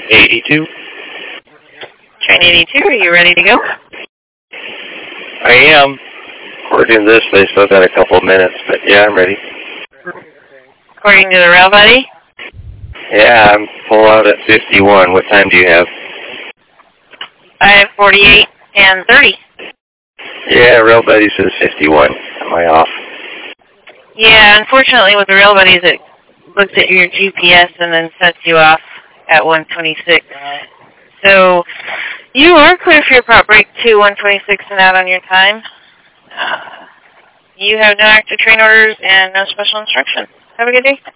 82. Train 82, are you ready to go? I am. According to this, they still got a couple of minutes, but yeah, I'm ready. According to the rail buddy? Yeah, I'm full out at 51. What time do you have? I have 48 and 30. Yeah, Rail Buddy says 51. Am I off? Yeah, unfortunately with the rail buddies, it looks at your GPS and then sets you off at 126. So you are clear for your prop break to 126 and out on your time. You have no active train orders and no special instructions. Have a good day.